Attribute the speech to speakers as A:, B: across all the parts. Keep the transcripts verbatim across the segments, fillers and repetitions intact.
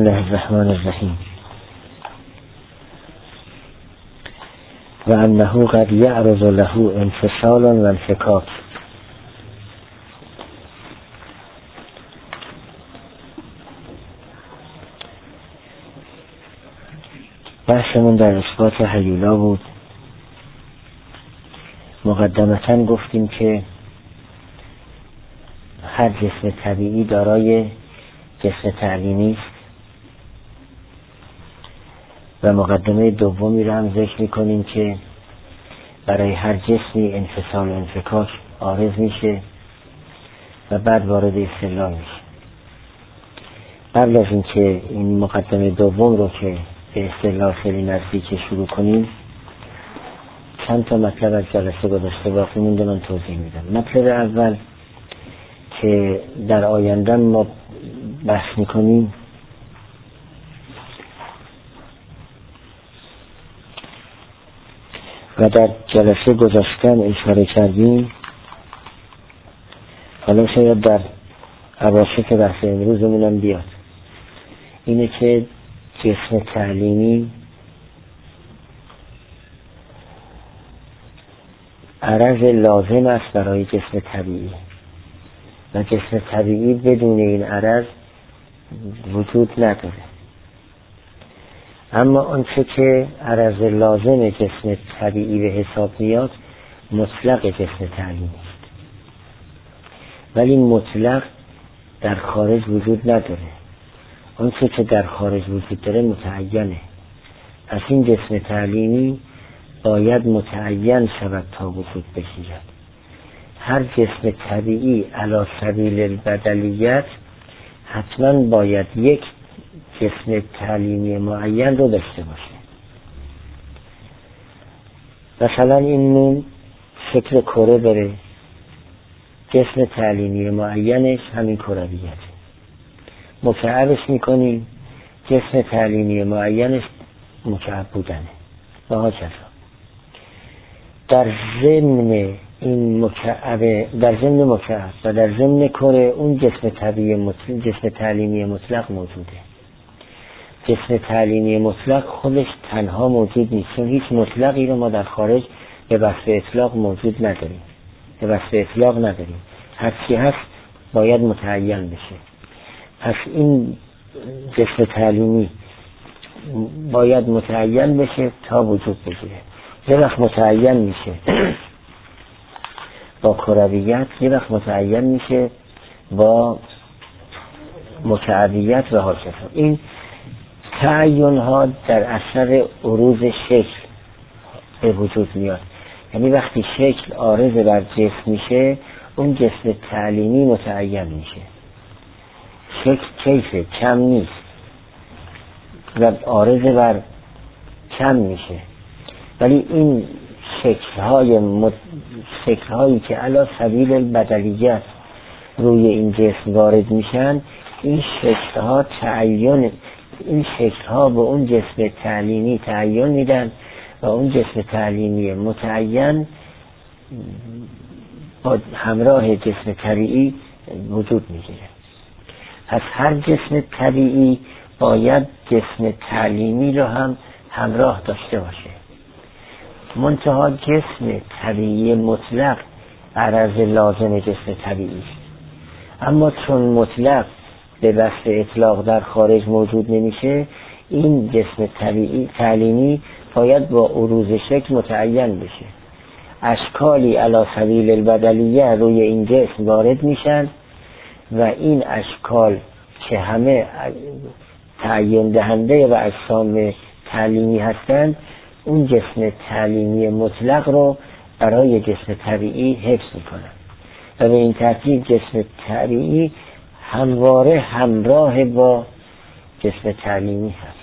A: الله الرحمن الرحیم. و انه قد یعرض له انفصال و انفکاک. بحثمون در اثبات هیولا بود. مقدمتاً گفتیم که هر جسم طبیعی دارای جسم تعلیمی است و مقدمه دومی را هم ذکر می‌کنیم که برای هر جسمی انفصال و انفکاک عارض میشه و بعد وارد استدلال میشه. قبل از اینکه این مقدمه دوم رو که به استدلال خیلی نزدیک شروع کنیم، چند تا مطلب از جلسه گذشته باقی مونده، من توضیح میدم. مطلب اول که در آینده ما بحث میکنیم و در جلسه گذشته اشاره کردیم، حالا شاید در اواسط بحث امروزمونم بیاد، اینه که جسم تعلیمی عرض لازم است برای جسم طبیعی و جسم طبیعی بدون این عرض وجود نداره. اما آنچه که عرض لازم جسم طبیعی به حساب میاد مطلق جسم تعلیمی است، ولی مطلق در خارج وجود نداره. آنچه که در خارج وجود داره متعینه. پس این جسم تعلیمی باید متعین شود تا وجود بگیرد. هر جسم طبیعی علی سبیل البدلیت حتما باید یک جسم تعلیمی معین رو داشته باشه. مثلا این نون شکل کره بره، جسم تعلیمی معینش همین کرویته. مکعبش میکنیم، جسم تعلیمی معینش مکعب بودنه و ها کذا. در ضمن این مکعب، در ضمن مکعب و در ضمن کره اون جسم طبیعی مطلق، جسم تعلیمی مطلق موجوده. جسم تعلیمی مطلق خودش تنها موجود نیست، چون هیچ مطلقی رو ما در خارج به وصف اطلاق موجود نداریم، به وصف اطلاق نداریم. هر چی هست باید متعین بشه. پس این جسم تعلیمی باید متعین بشه تا وجود بگیره. یه وقت متعین میشه با کرویت، یه وقت متعین میشه با مکعبیت و هاکذا. این تعین ها در اثر عروض شکل به وجود میاد. یعنی وقتی شکل عارض بر جسم میشه، اون جسم تعلیمی متعین میشه. شکل کیفه، کم نیست و عارض بر کم میشه، ولی این شکل‌های مد... شکل‌هایی که علی سبیل البدلیت روی این جسم وارد میشن، این شکل‌ها تعین، این شکل‌ها به اون جسم تعلیمی تعین میدن و اون جسم تعلیمی متعین با همراه جسم طبیعی وجود میگیره. پس هر جسم طبیعی باید جسم تعلیمی رو هم همراه داشته باشه. منتها جسم طبیعی مطلق عرض لازم جسم طبیعی است. اما چون مطلق به وصف اطلاق در خارج موجود نمیشه، این جسم طبیعی تعلیمی باید با عروض شکل متعین بشه. اشکالی علی سبیل البدلیه روی این جسم وارد میشن و این اشکال که همه تعیین دهنده و اجسام تعلیمی هستند، اون جسم تعلیمی مطلق رو برای جسم طبیعی حفظ میکنن و به این ترتیب جسم طبیعی همواره همراه با جسم تعلیمی هست.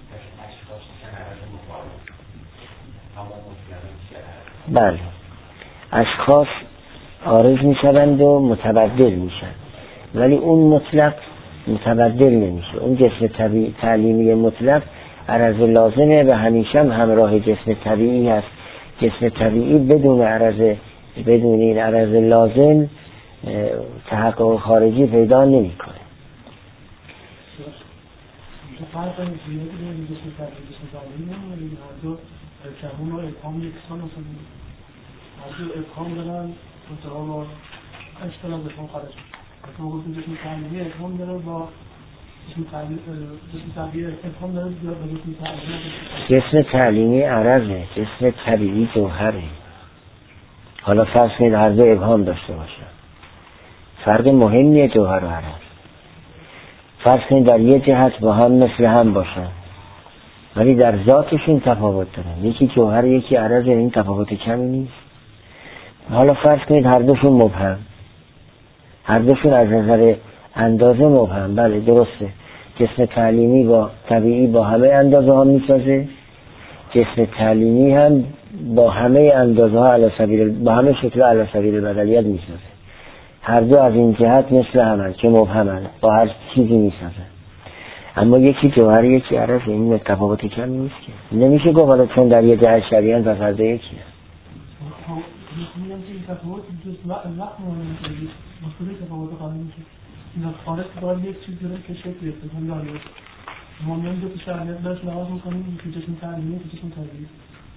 A: بله، اشخاص عارض میشوند و متبدل میشن، ولی اون مطلق متبدل نمیشه. اون جسم طبیعی تعلیمی مطلق عرض لازمه و همیشه هم همراه جسم طبیعی هست. جسم طبیعی بدون عرض، بدون این عرض لازم تحقق خارجی پیدا نمیکنه.
B: فرق زیادی بین جسم طبیعی و جسم تعلیمی نمی‌دونید، هر دو کمون و ابهام یکسان هستن، هر دو ابهام دارن، منتها با اشکال از ابهام خارج میشن. مثلا گفتیم جسم تعلیمی ابهام داره با جسم تعلیمی جسم طبیعی ابهام داره با جسم تعلیمی.
A: جسم تعلیمی عرضه، جسم طبیعی جوهره. حالا فرض کنید هر دو ابهام داشته باشن، فرق مهمیه جوهر و عرض. فرض کنید در یه جهت با هم مثل هم باشن ولی در ذاتشون تفاوت دارن، یکی جوهر یکی عرض، این تفاوت کمی نیست. حالا فرض کنید هر دوشون مبهم، هر دوشون از نظر اندازه مبهم. بله درسته، جسم تعلیمی با طبیعی با همه اندازه ها میسازه، جسم تعلیمی هم با همه اندازه ها علی سبیل با همه شکل علی سبیل بدلیت میسازه. هر دو از این جهت مثل همن که مبهمن، با هر چیزی میسازن. اما یکی جوهر یکی عرض، این تفاوت کم نیست که نمیشه گفت حالا چون در یه جهت شبیهن پس هر دو یکی هست.
B: میگم که این تفاوت جز وقت مهمه، مصطوری تفاوت قانون میشه. این خارج باید یک چیز داره که شکل بیفته، هم داره. ما میان دو تا شرایط داشت لحاظ میکنیم که جسم تعلیمی که جسم طبیعی.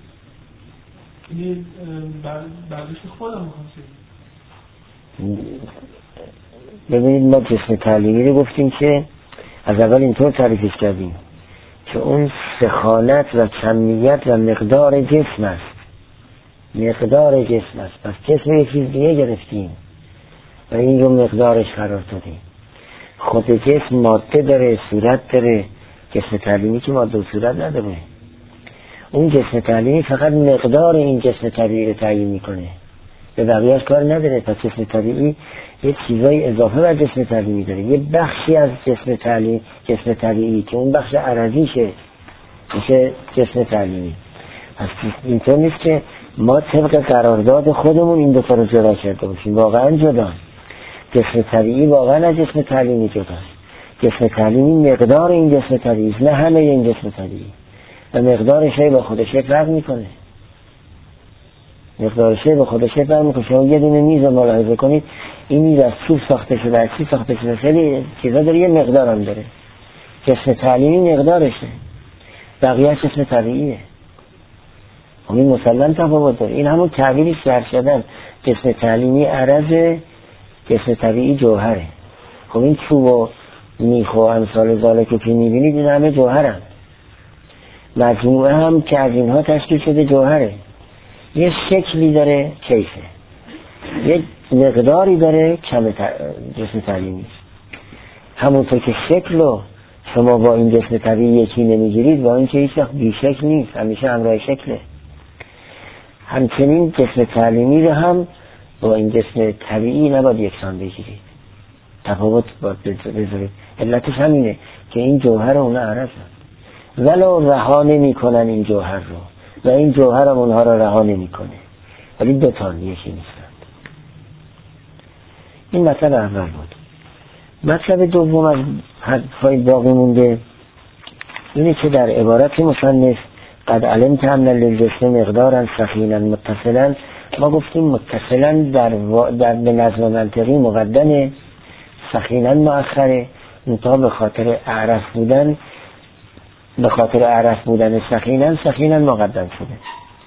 B: این برداشت خودم میخوام
A: ببینید ما جسم تعلیمی رو گفتیم که از اول اینطور تعریفش کردیم که اون سخانت و کمیت و مقدار جسم است، مقدار جسم است. پس جسم یک چیز دیگه گرفتیم و این رو مقدارش قرار دادیم. خود جسم ماده داره، صورت داره، جسم تعلیمی که ماده و صورت نداره. اون جسم تعلیمی فقط مقدار این جسم طبیعی رو تعیین میکنه، به بقیه‌اش کار نداره. پس جسم طبیعی یه چیزای اضافه بر جسم طبیعی داره، یه بخشی از جسم طبیعی جسم طبیعی که اون بخش عرضیشه میشه جسم تعلیمی. پس اینطور نیست که ما طبق قرارداد خودمون این دو تا رو جدا کرده باشیم، واقعا جدا. جسم طبیعی واقعا از جسم تعلیمی جداست. جسم تعلیمی مقدار این جسم طبیعی نه همه این جسم طبیعی، و مقدارش با خودش فرق میکنه. مقدارش به خودش فرق میکنه. شما یه دونه میز رو ملاحظه کنید، این میز از چوب ساخته شده، از چی ساخته شده، خیلی چیزا داره، یه مقدار هم داره. جسم تعلیمی مقدارشه، بقیه جسم طبیعیه. این مسلم تفاوت داره. این همون تعبیری شرح شدن، جسم تعلیمی عرض، جسم طبیعی جوهره. خب این چوب و میخ و امثال ذالک که میبینید این همه جوهرن. مجموعه هم که از اینها تشکیل شده جوهره. یه شکلی داره کیفه، یه مقداری داره کم جسم تعلیمی. همونطور که شکلو شما با این جسم طبیعی یکی نمیگیرید، با این که هیچ وقت بی شکل نیست، همیشه همراه شکله. همچنین جسم تعلیمی رو هم با این جسم طبیعی نباید یکسان بگیرید، تفاوت باید بذارید. علتش همینه که این جوهر اون عرض هست، ولو رها نمی کنن این جوهر رو و این جوهر هم اونها رو رها نمی کنه، ولی دو تا یکی نیستند. این مطلب اول بود. مطلب دوم از حرفای باقی مونده اینه که در عبارت مصنف قد علمت ان للجسم مقدارا ثقیلا متصلا، ما گفتیم متصلا در, و... در به نظم منطقی مقدمه، ثقیلا مؤخره. منتها به خاطر اعرف بودن به خاطر اعرف بودن ثقیلا ثقیلا مقدم شده.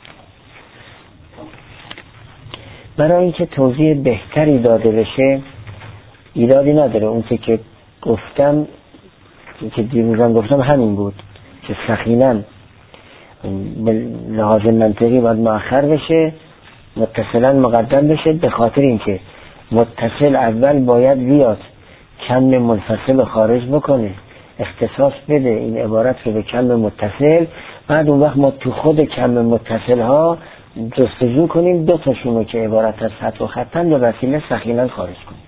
A: برای اینکه توضیح بهتری داده بشه ایرادی نداره، اون که گفتم که دیروزم گفتم همین بود که ثقیلا به لحاظ منطقی باید مؤخر بشه، متصلا مقدم بشه، به خاطر اینکه متصل اول باید بیاد کم منفصل خارج بکنه، اختصاص بده این عبارت رو به کم متصل، بعد اون وقت ما تو خود کم متصل ها جستجو کنیم دو تاشون رو که عبارت از خط و خطن به وسیله ثقیلا خارج کنیم.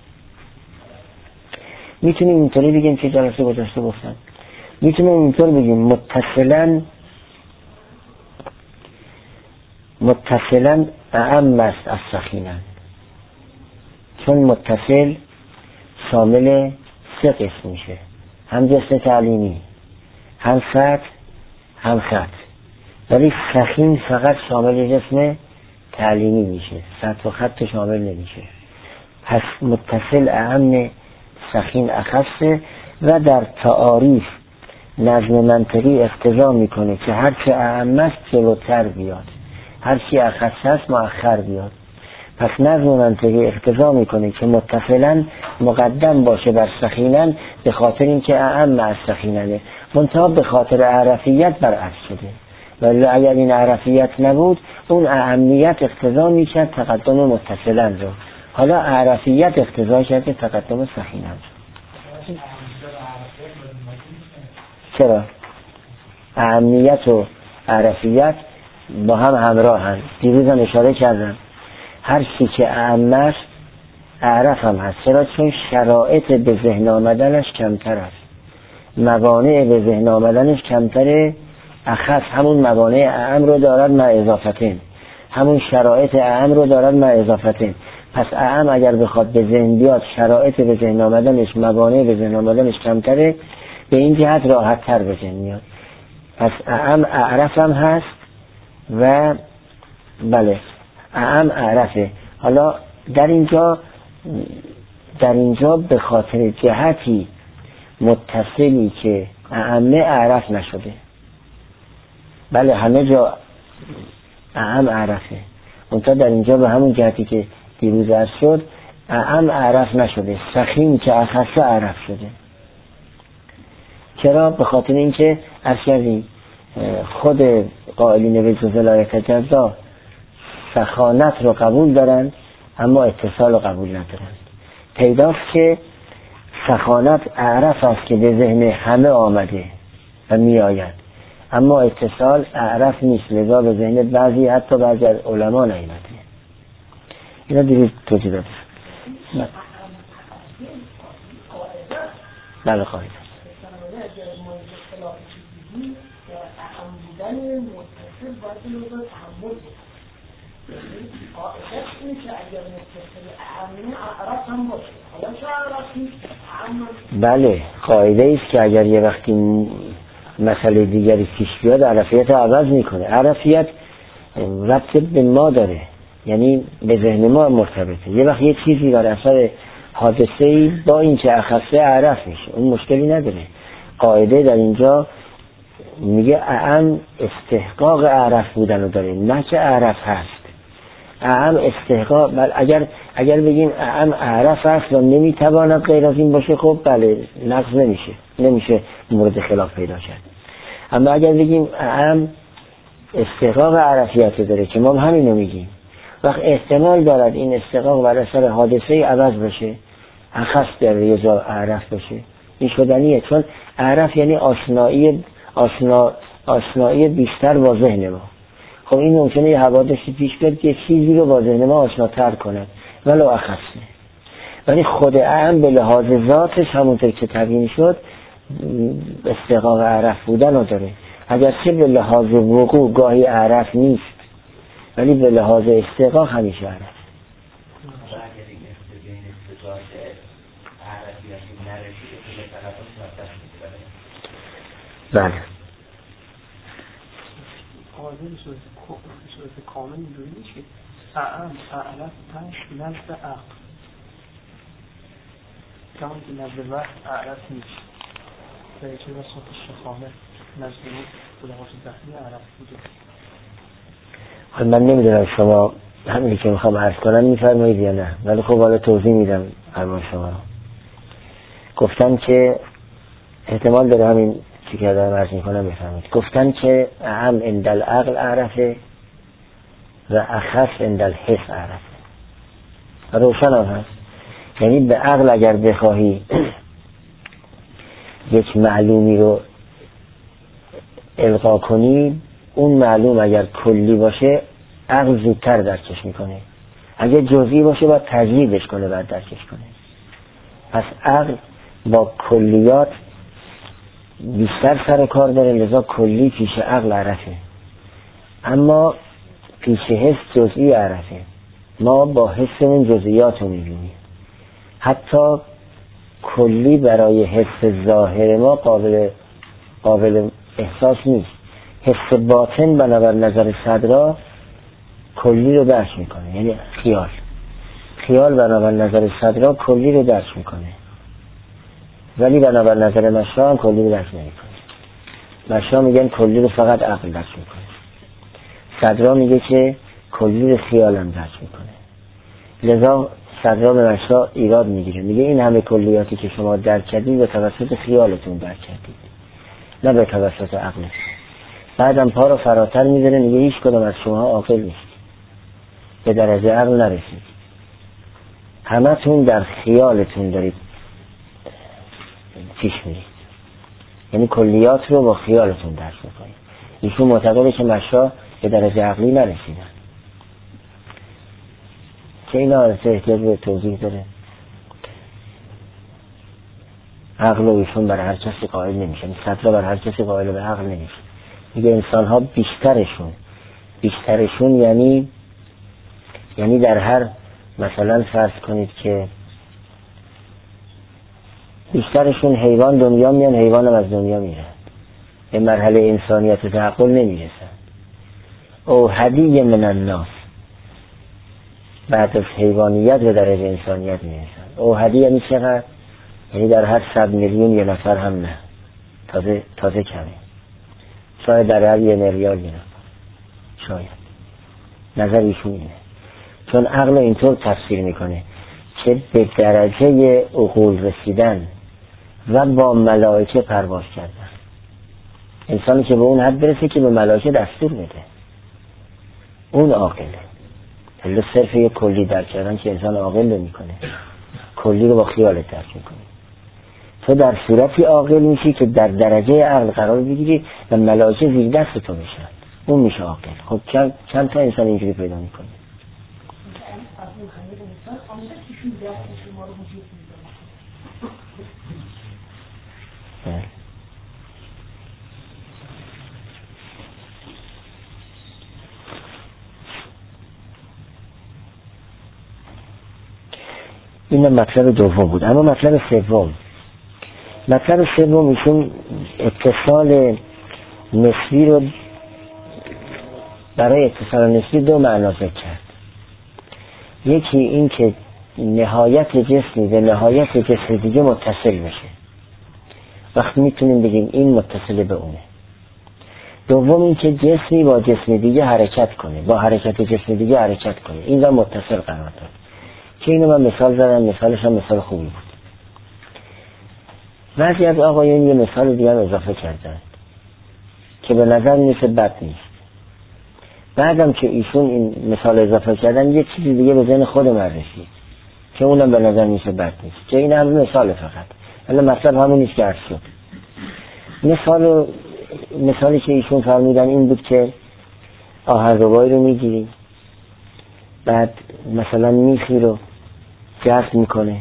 A: میتونیم اینطوری بگیم که جلسه گذشته گفتن، میتونیم اینطور بگیم متصلا متصلا اعم است از ثقیلا، چون متصل شامل سه قسم میشه، هم جسم تعلیمی، هم سطح، هم خط. ولی ثقیل فقط شامل جسم تعلیمی میشه، سطح و خط شامل نمیشه. پس متصل اعم، ثقیل اخصه. و در تعاریف نظم منطقی اقتضا میکنه که هر چه اعم است جلوتر بیاد، هر چی اخص است مؤخر بیاد. پس نظم منطقی اقتضا میکنه که متصلا مقدم باشه بر سخینن، به خاطر اینکه اعم از سخیننه، منتها به خاطر اعرفیت برعکس شده. ولی اگر این اعرفیت نبود اون اهمیت اقتضا میکرد تقدم متصلا رو، حالا اعرفیت اقتضا کرده تقدم سخینن رو. چرا؟ اهمیت و اعرفیت با هم همراه هم. دیروز هم اشاره کردم هر چی که اعم است اعرف هم هست. چرا؟ چون شرایط به ذهن آمدنش کمتر است، موانع به ذهن آمدنش کمتره. اخص همون موانع اعم رو دارد مع اضافتین، همون شرایط اعم رو دارد مع اضافتین. پس اعم اگر بخواد به ذهن بیاد شرایط به ذهن آمدنش، موانع به ذهن آمدنش کمتره، به این جهت راحت تر به ذهن میاد. پس اعم اعرف هم هست و بله اعم اعرفه. حالا در اینجا در اینجا به خاطر جهتی متصلی که اعم اعرف نشده. بله همه جا اعم اعرفه، منتها در اینجا به همون جهتی که دیروز عرض شد اعم اعرف نشده، سخیم که اخص اعرف شده. چرا؟ به خاطر اینکه اصلی خود قائلین به جزء لا یتجزا سخانت رو قبول دارند اما اتصال رو قبول ندارند. پیداست که سخانت اعرف است که به ذهن همه آمده و می آید، اما اتصال اعرف نیست، لذا به ذهن بعضی حتی بعضی از علما نیامده. اینا دیروز توضیح داده. بله قاعده بله قاعده ایست که اگر یه وقتی مسئله دیگری پیش بیاد عرفیت عوض میکنه. عرفیت ربط به ما داره، یعنی به ذهن ما مرتبطه. یه وقت یه چیزی بر اثر حادثه‌ای با این که اخصه اعرف میشه، اون مشکلی نداره. قاعده در اینجا میگه اعم استحقاق اعرف بودن رو داره، نه که اعرف هست. اعم استحقاق بل اگر اگر بگیم اعم اعرف هست و نمیتواند غیر از این باشه، خب بله نقض نمیشه، نمیشه مورد خلاف پیدا کرد. اما اگر بگیم اعم استحقاق اعرفیت داره که ما همین رو میگیم، وقت احتمال دارد این استحقاق بر اثر حادثه عوض بشه، اخص در یه جا اعرف بشه، این شدنیه. چون اعرف یعنی آشنایی آشنا آشنایی بیشتر با ذهن ما. خب این ممکنه یه حوادثی پیش بیاد که چیزی رو با ذهن ما آشناتر کنه ولو اخصه، ولی خود اعم به لحاظ ذاتش همونطور که تبیین شد استحقاق اعرف بودن رو داره. اگرچه به لحاظ وقوع گاهی اعرف نیست، ولی به لحاظ استحقاق همیشه اعرف. بله
B: قاعده به صورت کامل اینجوری نیست که اعم اعرف تنش نزد عقل، کمان که نزد وقت اعرف نیست و یکی وسط شخامه نزد اون به لحاظ ذهنی اعرف بوده.
A: خب من نمیدونم شما همینی که میخوام عرض کنم میفرمایید یا نه، ولی خب حالا توضیح میدم فرمان شما رو. گفتن که احتمال داره همین چی که دارم عرض میکنم بفرمایید. گفتن که اعم عند العقل اعرفه و اخص عند الحس اعرفه. روشن هم هست، یعنی به عقل اگر بخواهی یک معلومی رو القا کنی، اون معلوم اگر کلی باشه عقل زودتر درکش میکنه، اگر جزئی باشه باید تجریبش کنه بعد درکش کنه. پس عقل با کلیات بیشتر سر کار داره، لذا کلی پیش عقل عرفه، اما پیش حس جزئی عرفه. ما با حسمون جزئیات رو میبینیم، حتی کلی برای حس ظاهر ما قابل قابل احساس نیست. حس باطن بنابر نظر صدرا کلی رو درک میکنه، یعنی خیال خیال بنابر نظر صدرا کلی رو درک میکنه، ولی بنابر نظر مشرع هم کلی رو درک نمیکنه. مشا میگن کلی رو فقط عقل درک میکنه. صدرا میگه که کلی رو خیالم درک میکنه. لذا صدرا به مشا ایراد میگیره، میگه این همه کلیاتی که شما درک کردید به توسط خیالتون درک کردید، نه به توسط عقلتون. بعدم پا رو فراتر میذاره، میگه هیچ کدوم از شما عاقل نیست، به درجه عقل نرسید، همه تون در خیالتون دارید پیش میرید، یعنی کلیات رو با خیالتون درک میکنید. ایشون معتقده که مشا به درجه عقلی نرسیدن، که اینا از احتیاج به توضیح داره. عقل و ایشون بر هر کسی قائل نمیشه، صدرا بر هر کسی قائل به عقل نمیشه. میگه انسان ها بیشترشون بیشترشون یعنی یعنی در هر، مثلا فرض کنید که بیشترشون حیوان دنیا میان، حیوان هم از دنیا میرن، به مرحله انسانیت و تعقل نمیرسن. او هدی من الناس، بعد از حیوانیت به درجه انسانیت میرسن. او هدی یعنی چقدر؟ یعنی در هر صد میلیون یه نفر هم نه، تازه تازه کمه، شاید در هر یه میلیارد یه نفر، شاید. نظر ایشون اینه، چون عقل اینطور تفسیر میکنه که به درجه عقول رسیدن و با ملائکه پرواز کردن. انسانی که به اون حد برسه که به ملائکه دستور بده، اون عاقله. حالا صرف یک کلی درک کردن که انسان عاقل نمیکنه، کلی رو با خیالت درک میکنه. تو در صورتی عاقل میشی که در درجه عقل قرار بگیری و ملائکه زیر دست تو میشن، اون میشه عاقل. خب چند چند تا انسان اینجوری پیدا میکنه؟ این مطلب دوم بود. اما مطلب سوم مطلب سوم ایشون اتصال نسبی رو برای اتصال نسبی دو معنا ذکر کرد. یکی این که نهایت جسمی به نهایت جسم دیگه متصل بشه، وقتی میتونیم بگیم این متصل به اونه. دوم این که جسمی با جسم دیگه حرکت کنه، با حرکت جسم دیگه حرکت کنه، این را متصل قرار داد. که اینو من مثال زدم، مثالش هم مثال خوبی بود. بعضی از آقایون یه مثال دیگه هم اضافه کردن که به نظر میسه بد نیست. بعدم که ایشون این مثال اضافه کردن یه چیزی دیگه به ذهن خود من رسید که اونم به نظر میسه بد نیست، که این هم مثال فقط، ولی مثال همون نیست که عرض شد. مثال مثالی که ایشون فرمودن این بود که آهنربایی رو میگیریم، بعد مثلا میخی رو جذب میکنه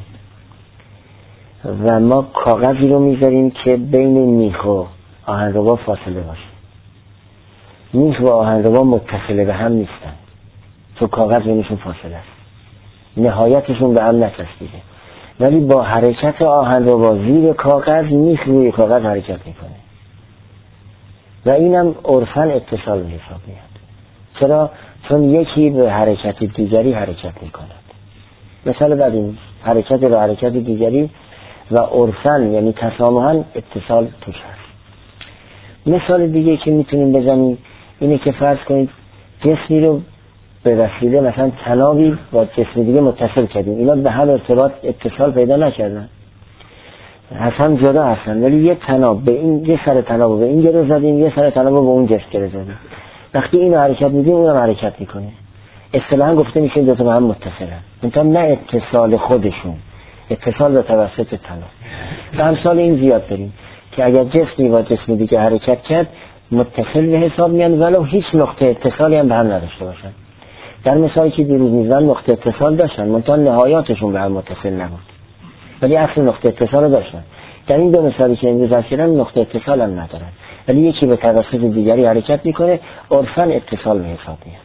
A: و ما کاغذی رو میذاریم که بین میخ و آهنربا فاصله باشه. میخ و آهنربا متصله به هم نیستن، تو کاغذ بینشون فاصله است، نهایتشون به هم نچسبیده، ولی با حرکت آهنربا زیر کاغذ میخ روی کاغذ حرکت میکنه و اینم عرفاً اتصال به حساب میاد. چرا؟ چون یکی به حرکت دیگری حرکت میکند. مثال بعد این حرکت به حرکت دیگری و عرفاً یعنی تسامحاً اتصال توش هست. مثال دیگه که میتونیم بزنیم اینه که فرض کنید جسمی رو به وسیله مثلا تنابی با جسم دیگه متصل کردیم، اینا به هم ارتباط اتصال پیدا نکردن، اصلا جدا هستن، ولی یه تناب به این، یه سر تناب به این گره زدیم، یه سر تناب به اون گره زدیم. وقتی اینو حرکت میدیم اونم حرکت میکنه. اصطلاحاً گفته میشه این دو تا با هم متصلن، منتها نه اتصال خودشون، اتصال به توسط تناب. و امثال این زیاد داریم که اگر جسمی با جسم دیگه حرکت کرد متصل به حساب میان ولو هیچ نقطه اتصالی هم به هم نداشته باشن. در مثالی که دیروز میزن نقطه اتصال داشتن، منتها نهایاتشون به هم متصل نبود، ولی اصل نقطه اتصال داشتن. در این دو مثالی که امروز هستن نقطه اتصال هم ندارن، ولی یکی به توسط دیگری حرکت میکنه، عرفاً اتصال به حساب میاد.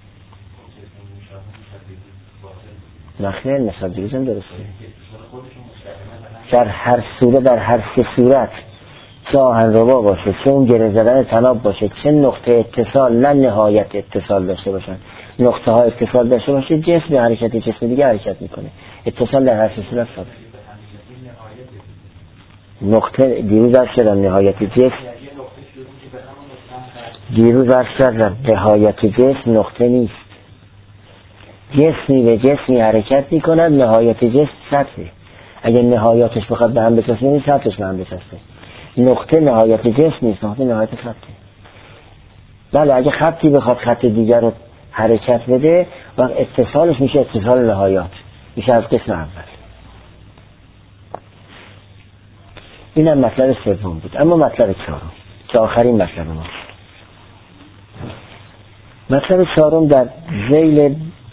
A: نخیر مثال دیروز هم درسته. در هر صورت، در هر سه صورت، چه آهنربا باشه، چه اون گره زدن تناب باشه، چه نقطه اتصال نه نهایت اتصال داشته باشن، نقطه ها اتصال داشته باشه، جسم به حرکت جسم دیگه حرکت میکنه. اتصال در هر سه صورت ثابت. نقطه دیروز از شدن نهایت جسم دیروز عرض کردم نهایت جسم نقطه نیست. جسمی به جسمی حرکت میکند، نهایت جسم سطحه. اگر نهایتش بخواد به هم بچسبه نیست، سطحش به هم بچسبه. نقطه نهایت جسم نیست، نقطه نهایت سطحه. بله اگه خطی بخواد خط دیگر رو حرکت بده و اتصالش میشه اتصال نهایت، میشه از قسم اول. اینم مطلب سوم بود. اما مطلب چهارم که آخرین مطلب ما، مطلب چهارم در ذیل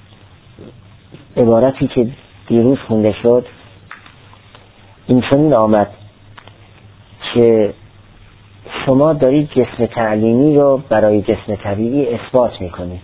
A: عبارتی که دیروز خونده شد این چنین آمد که شما دارید جسم تعلیمی رو برای جسم طبیعی اثبات میکنید.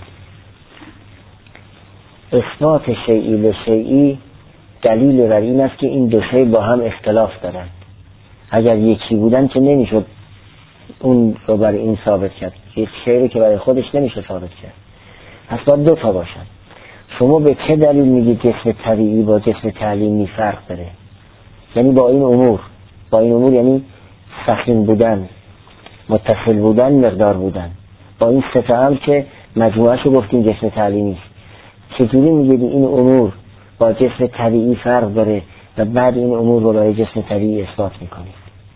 A: اثبات شیئی لشیئی دلیل بر این است که این دو شی با هم اختلاف دارند. اگر یکی بودن که نمیشد اون رو برای این ثابت کرد، یک شی رو که برای خودش نمیشه ثابت کرد، پس باید دو تا باشن. شما به چه دلیل میگید جسم طبیعی با جسم تعلیمی فرق داره؟ یعنی با این امور، با این امور یعنی سخن بودن، متصل بودن، مقدار بودن، با این سه تا امر که مجموعه‌اش رو گفتیم جسم تعلیمی است. چجوری میگید این امور با جسم طبیعی فرق داره و بعد این امور رو برای جسم طبیعی اثبات میکنید؟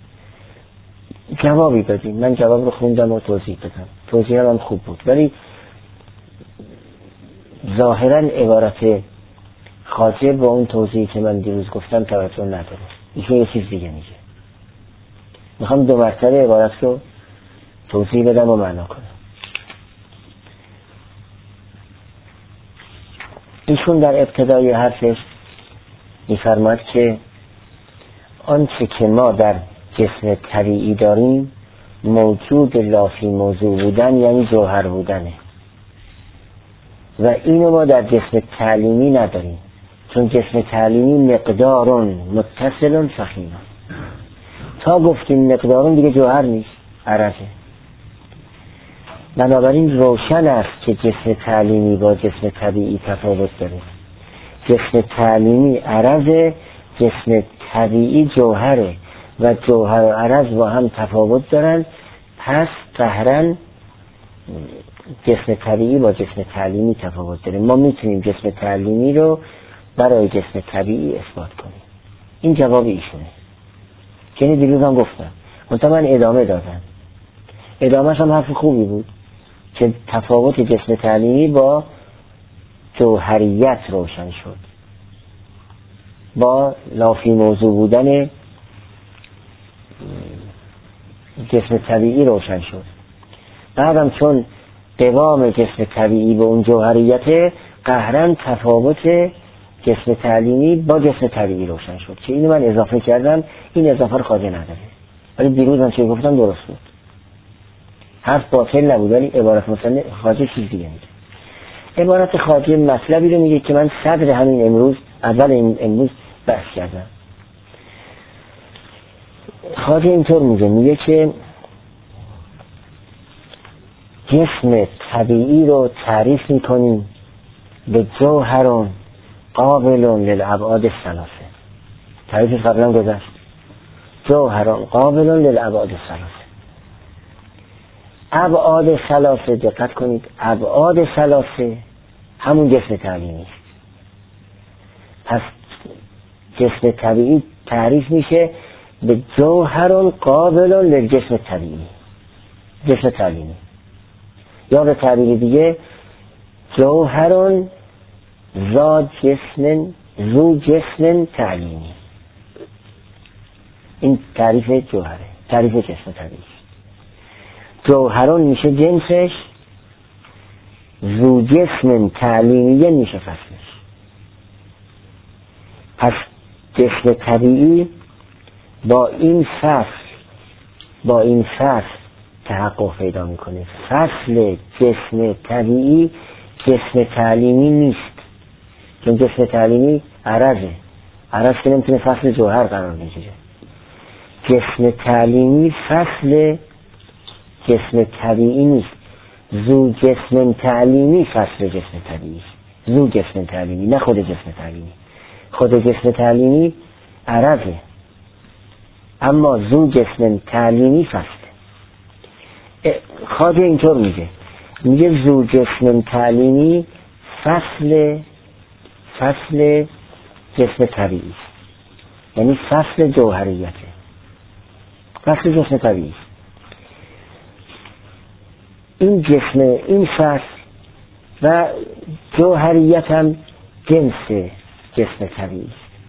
A: جوابی بدید. من جواب رو خوندم و توضیح دادم، توضیح هم خوب بود، ولی ظاهرا عبارت خاطر با اون توضیحی که من دیروز گفتم توجه نداره. ایشون یه چیز دیگه میگه. میخوام دو مرتبه عبارت رو توضیح بدم و معنا کنم. ایشون در ابتدای حرفش میفرماد که آنچه که ما در جسم طبیعی داریم موجود لافی موضوع بودن یعنی جوهر بودنه و اینو ما در جسم تعلیمی نداریم، چون جسم تعلیمی مقدارون متصلون فخیمون. تا گفتیم مقدارون دیگه جوهر نیست، عرضه. بنابراین روشن است که جسم تعلیمی با جسم طبیعی تفاوت داره. جسم تعلیمی عرضه، جسم طبیعی جوهره و جوهر و عرض با هم تفاوت دارن. پس قهرن جسم طبیعی با جسم تعلیمی تفاوت داره. ما میتونیم جسم تعلیمی رو برای جسم طبیعی اثبات کنیم. این جواب ایشونه که دیروز هم گفتم، منتها من ادامه دادم. ادامهش هم حرف خوبی بود که تفاوت جسم تعلیمی با جوهریت روشن شد، با لافی موضوع بودن جسم طبیعی روشن شد. بعدم چون قوام جسم طبیعی به اون جوهریت، قهرن تفاوت جسم تعلیمی با جسم طبیعی روشن شد که اینو من اضافه کردم. این اضافه رو خواجه نداره، ولی دیروز من چه گفتم درست بود، حرف باطل نبود، ولی عبارت مصنف خواجه چیز دیگه میگه. عبارت خواجه مطلبی رو میگه که من صدر همین امروز اول این امروز بحث کردم. خواجه اینطور میگه، میگه که جسم طبیعی رو تعریف میکنیم به جوهرون قابلون للابعاد الثلاثه. تعریفش قبلا گذشت. جوهرون قابلون للابعاد الثلاثه. ابعاد ثلاثه، دقت کنید، ابعاد ثلاثه همون جسم تعلیمی است. پس جسم طبیعی تعریف میشه به جوهرون قابلون للجسم طبیعی، جسم تعلیمی، یا به تعبیر دیگه جوهرون ذات جسم ذو جسم تعلیمی. این تعریف جوهره، تعریف جسم طبیعی. جوهرون میشه جنسش، ذو جسم تعلیمی میشه فصلش. پس جسم طبیعی با این فصل با این فصل تحقق پیدا میکنه. فصل جسم طبیعی جسم تعلیمی نیست، چون جسم تعلیمی عرضه، عرض که نمیتونه فصل جوهر قرار بگیره. جسم تعلیمی فصل جسم طبیعی نیست، ذو جسم تعلیمی فصل جسم طبیعی، ذو جسم تعلیمی، نه خود جسم تعلیمی. خود جسم تعلیمی عرضه، اما ذو جسم تعلیمی فصل. خواجه اینطور میگه، میگه ذو جسم تعلیمی فصل فصل جسم طبیعی، یعنی فصل جوهریته، فصل جسم طبیعی. این جسم، این فصل و جوهریت هم جنس جسم طبیعی،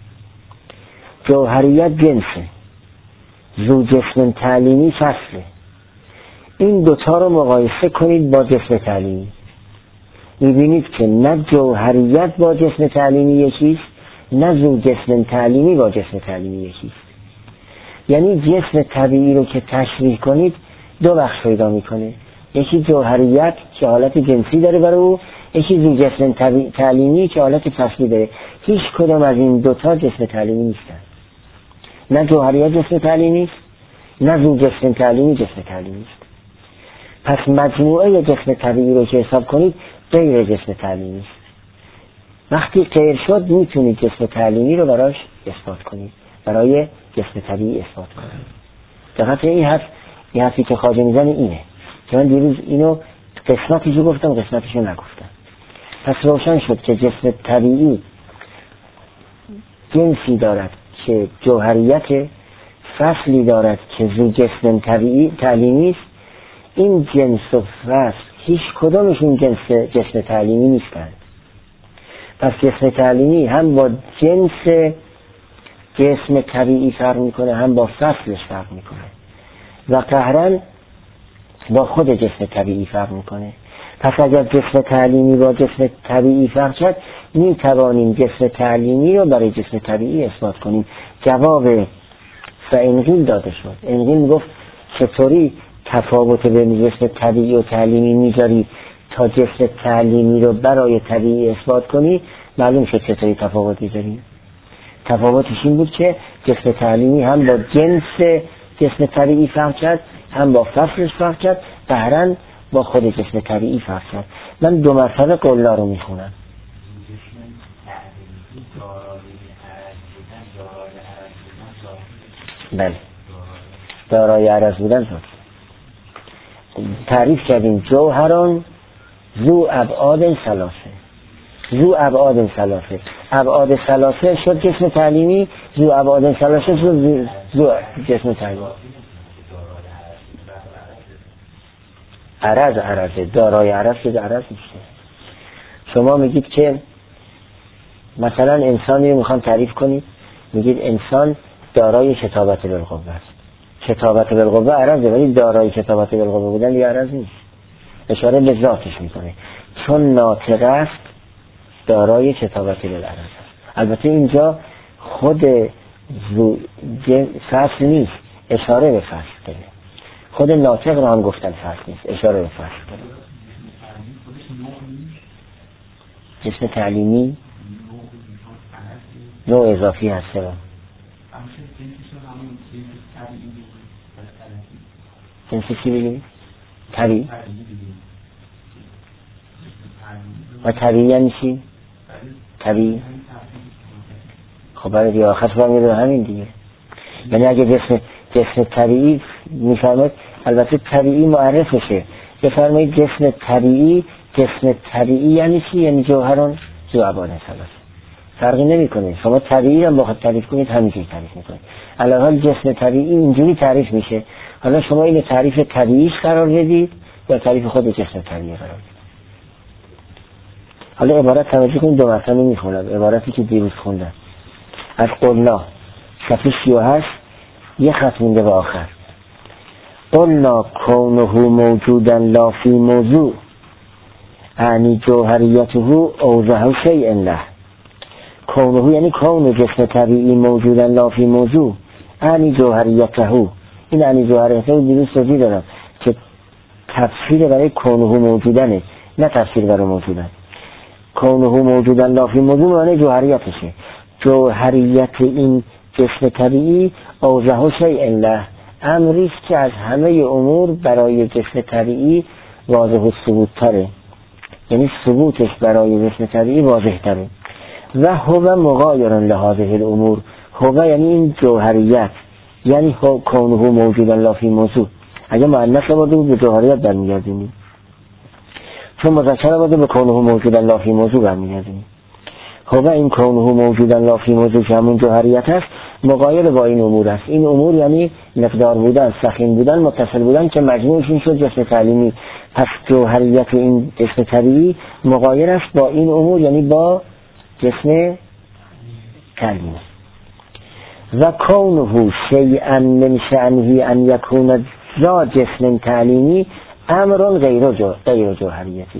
A: جوهریت جنسه، ذو جسم تعلیمی فصله. این دوتا رو مقایسه کنید با جسم تعلیمی، میبینید که نه جوهریت با جسم تعلیمی یکیست، نه ذو جسم تعلیمی با جسم تعلیمی یکیست. یعنی جسم طبیعی رو که تشریح کنید دو بخش پیدا میکنه، یکی جوهریت که حالت جنسی داره برای او، یکی ذو جسم تعلیمی که حالت فصلی داره. هیچ کدام از این دوتا جسم تعلیمی نیستن، نه جوهریت جسم تعلیمی است، نه ذو جسم تعلیمی جسم تعلیمی است. پس مجموعه جسم طبیعی رو که حساب کنید غیر جسم تعلیمی است. وقتی غیر شد میتونید جسم تعلیمی رو براش اثبات کنید، برای جسم طبیعی اثبات کنید. دقیقاً این حرف، این حرفی که خواجه میزنه اینه که من دیروز اینو قسمتیشو گفتم قسمتیشو نگفتم. پس روشن شد که جسم طبیعی جنسی دارد که جوهریت، فصلی دارد که ذو جسم طبیعی تعلیمی است. این جنس و فصل هیچ کدامشون جنس جسم تعلیمی نیستند. پس جسم تعلیمی هم با جنس جسم طبیعی فرق میکنه، هم با فصلش فرق میکنه و قهرن با خود جسم طبیعی فرق میکنه. پس اگر جسم تعلیمی با جسم طبیعی فرق شد، می توانیم جسم تعلیمی رو برای جسم طبیعی اثبات کنیم. جواب فانقیل داده شد. انقیل میگفت چطوری تفاوت بین جسم طبیعی و تعلیمی میذاری تا جسم تعلیمی رو برای طبیعی اثبات کنی؟ معلوم شد چطوری تفاوت میذاری. تفاوتش این بود که جسم تعلیمی هم با جنس جسم طبیعی فرق کرد، هم با فصلش فرق کرد، قهرن با خود جسم طبیعی فرق کرد. من دو مرتبه قولا رو میخونم. بله، دارای عرض بودن زاد. تعریف کردیم جوهران ذو ابعاد ثلاثه، ذو ابعاد ثلاثه، ابعاد ثلاثه شد جسم تعلیمی، ذو ابعاد ثلاثه شد ذو جسم تعلیمی. عرض عرضه، دارای عرض شد عرض میشه. شما میگید که مثلا انسانی رو میخوام تعریف کنید، میگید انسان دارای کتابت بالقوه است. کتابت بالقوه عرضه، ولی دارای کتابت بالقوه بودن یه عرض نیست. اشاره به ذاتش میکنه، چون ناطق است دارای کتابت بالعرض است. البته اینجا خود فصل نیست، اشاره به فصل داره. خود ناطق رو هم گفتن فصل نیست، اشاره به فصل داره. جسم تعلیمی نوع اضافی هسته را جنس چی بگیم؟ طبیعی. و طبیعی یعنی چی؟ طبیعی. خب برای دیگه آخر فرمیده به همین دیگه. یعنی اگه جسم جسم طبیعی میفرماید، البته طبیعی معرفشه، بفرمایید جسم طبیعی، جسم طبیعی یعنی چی؟ یعنی جوهران ذو ابعاد ثلاثه. فرقی نمیکنه. شما طبیعی هم بخواد تعریف کنید همینجوری تعریف میکنید. الان جسم طبیعی اینجوری تعریف میشه. حالا شما اینو تعریف طبیعیش قرار بدید یا تعریف خود جسم طبیعی قرار بدید. حالا عبارت توجه کنید، دو مرتبه میخونم عبارتی که دیروز خوندم از قلنا صفحه سی و هشت، یه خط مونده به آخر. قلنا کونه موجودا لا فی موضوع اعنی جوهریته اوضح شیء له. کونه یعنی کون جسم طبیعی موجودا لا فی موضوع اعنی جوهریته. این اعنی جوهریته دیروز توضیح دادم که تفسیر برای کونه موجودنه، نه تفسیر برای موجودن. کونه موجودا لا فی موضوع معنی جوهریتشه. جوهریت این جسم طبیعی اوضح شیء له، امری است که از همه امور برای جسم طبیعی واضح و ثبوت تره، یعنی ثبوتش برای جسم طبیعی واضح تره. و هو مغایر لهذه الامور، هو یعنی این جوهریت، یعنی کونه موجودا لا فی موضوع، اگه مؤنث آورده بود به جوهریت برمیگردیم، چون مذکر آورده به کونه موجودا لا فی موضوع برمیگردیم. خب این کونه موجودا لا فی موضوع که همون جوهریت هست مغایر با این امور است. این امور یعنی مقدار بودن، سخین بودن، متصل بودن که مجموعش این شد جسم تعلیمی. پس جوهریت این جسم طبیعی مغایر است با این امور، یعنی با جسم تعلیمی. و کونه شیئا من شأنه ان یکون ذا جسم تعلیمی امر غیر جو غیر جوهریته.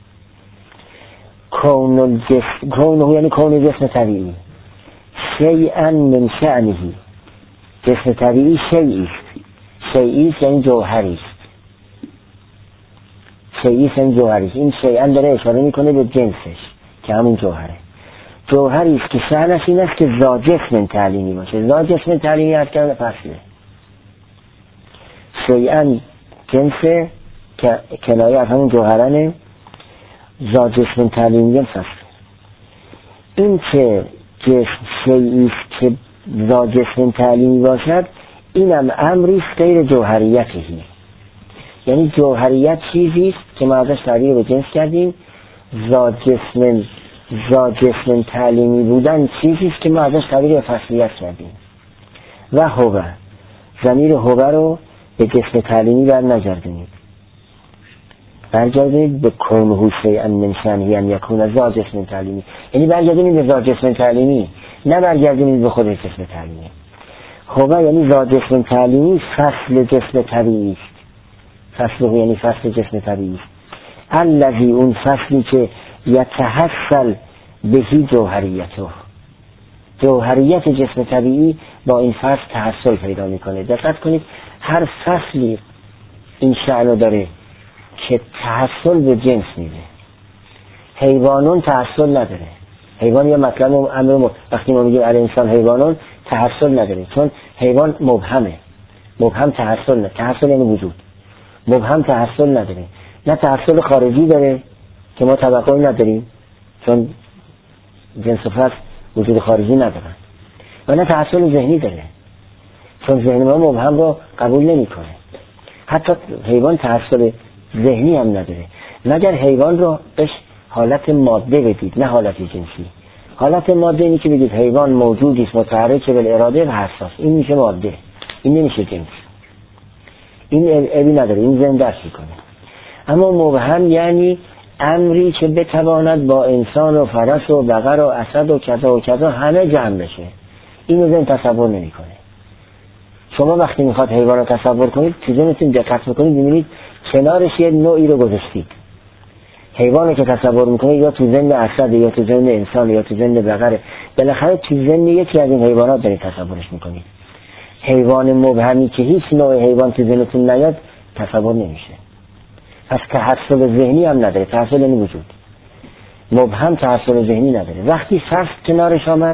A: کون الجسم، کونه یعنی کون جسم طبیعی، شیئا من شأنه جسم طبیعی شیئی است، شیئی است یعنی جوهری است، شیئی است یعنی جوهری است. این شیئا داره اشاره میکنه به جنسش که همون جوهره، جوهری است که شأنش این است که ذا جسم تعلیمی باشه. ذا جسم تعلیمی از کنه فصله، شیئا جنس که کنایه از همون جوهرنه، ذا جسم تعلیمی هم فصله. این که جسم شیئی است که ذا جسم تعلیمی باشد اینم امری است غیر جوهریته، یعنی جوهریت چیزی است که ما ازش تعبیر به جنس کردیم، ذا جسم ذا جسم تعلیمی بودن چیزی است که ما ازش تعبیر به فصلیت کردیم. و هو، ضمیر هو رو به جسم تعلیمی بر نگردونید، برگردونید به کونه شیئا من شأنه ان یکون ذا جسم تعلیمی، یعنی برگردونید به ذا جسم تعلیمی، نه برگردونید به خود جسم تعلیمی. خب یعنی ذا جسم تعلیمی فصل جسم طبیعی است، فصل یعنی فصل جسم طبیعی است، الذی اون فصلی که یتحصل بهی جوهریته، جوهریت جسم طبیعی با این فصل تحصل پیدا میکنه. دقت کنید هر فصلی این شأن داره که تحصل به جنس میده. حیوانون تحصل نداره، حیوان یا مطلب امر وقتی ما میگیم علی انسان حیوانون تحصل نداره، چون حیوان مبهمه، مبهم تحصل نه، تحصل یعنی وجود، مبهم تحصل نداره. نه تحصل خارجی داره که ما توقعی نداریم چون جنس و فصل وجود خارجی ندارن، و نه تحصل ذهنی داره چون ذهن ما مبهم رو قبول نمیکنه. حتی حیوان تحصل ذهنی هم نداره، مگر حیوان رو بهش حالت ماده بدید نه حالت جنسی. حالت ماده اینی که بگید حیوان موجودی است متحرک بالاراده و حساس، این میشه ماده، این نمیشه جنس، این ابی نداره، این زنده است میکنه. اما مبهم یعنی امری که بتواند با انسان و فرس و بقر و اسد و کذا و کذا همه جمع بشه، اینو ذهن تصور نمیکنه. شما وقتی میخواد حیوان رو تصور کنید تو ذهنتون دقت بکنید ببینید کنارش یه نوعی رو گذاشتید. حیوانی که تصور میکنید یا تو ذهن اسد یا تو ذهن انسان یا تو ذهن بقره، بالاخره تو ذهن یکی از این حیوانات دارید تصورش میکنید. حیوان مبهمی که هیچ نوع حیوان تو ذهنتون نیاد تصور نمیشه. پس تحصل ذهنی هم نداره، تحصل یعنی وجود، مبهم تحصل ذهنی نداره. وقتی فصل کنارش آمد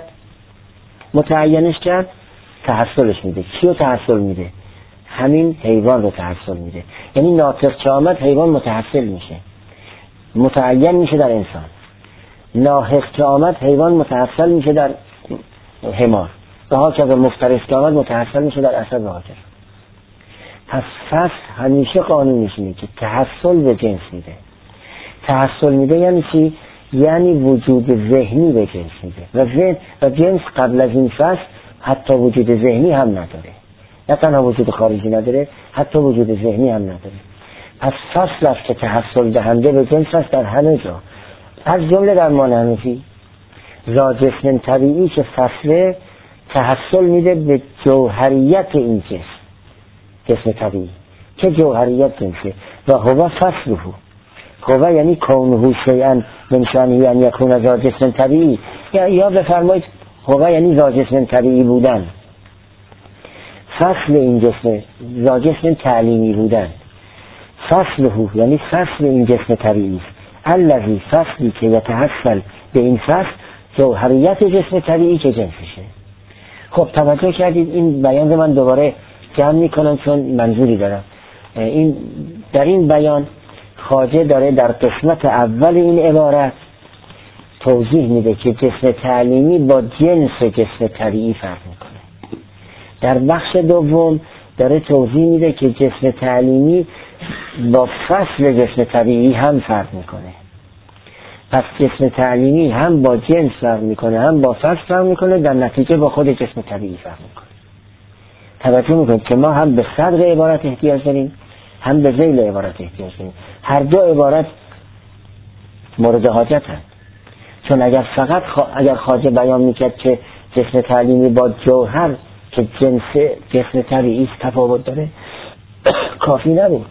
A: متعینش کرد تحصلش میده. چی رو تحصل میده؟ همین حیوان رو تحصل میده. یعنی ناطق که آمد حیوان متحصل میشه، متعین میشه در انسان. ناحق که آمد حیوان متحصل میشه در حمار، و ها که مفترس که آمد متحصل میشه در اسد و ها که. پس فصل همیشه قانونش اینه که تحصل به جنس میده. تحصل میده یعنی چی؟ یعنی وجود ذهنی به جنس میده، و ذهن و جنس قبل از این فصل حتی وجود ذهنی هم نداره، نه تنها وجود خارجی نداره، حتی وجود ذهنی هم نداره. پس فصل است که تحصل دهنده به جنس است در همه جا، از جمله در مانحنفی. ذا جسم طبیعی که فصله تحصل میده به جوهریت این جسم، جسم طبیعی که جوهریت جنسه. و هو فصله، هو یعنی کونه شیئا من شأنه ان یکون ذا جسم طبیعی، یا, یا بفرمایید هو یعنی ذا جسم طبیعی بودن، فصل این جسم ذا جسم تعلیمی بودن. فصله یعنی فصل این جسم طبیعی است، الذی فصلی که یتحصل به این فصل جوهریت جسم طبیعی که جنسشه. خب توجه کردید این بیان من دوباره جمع میکنم چون منظوری دارم. این در این بیان خواجه داره در قسمت اول این عبارت توضیح میده که جسم تعلیمی با جنس جسم طبیعی فرق میکنه. در بخش دوم داره توضیح میده که جسم تعلیمی با فصل جسم طبیعی هم فرق میکنه. پس جسم تعلیمی هم با جنس فرق میکنه هم با فصل فرق میکنه، در نتیجه با خود جسم طبیعی فرق میکنه. توجه میکنید که ما هم به صدر عبارت احتیاج داریم هم به ذیل عبارت احتیاج داریم. هر دو عبارت مورد حاجت هست. چون اگر فقط خوا... اگر خواجه بیان میکرد که جسم تعلیمی با جوهر که جنس جسم طبیعی تفاوت داره کافی نبود،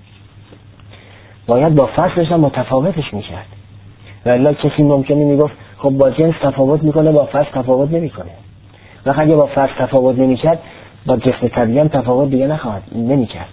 A: باید با فصلش هم متفاوتش میکرد. ولی کسی ممکنه میگفت خب با جنس تفاوت میکنه با فصل تفاوت نمیکنه. و اگه با فصل تفاوت نمیکرد با جسم طبیعی هم تفاوت دیگه نخواهد نمیکرد.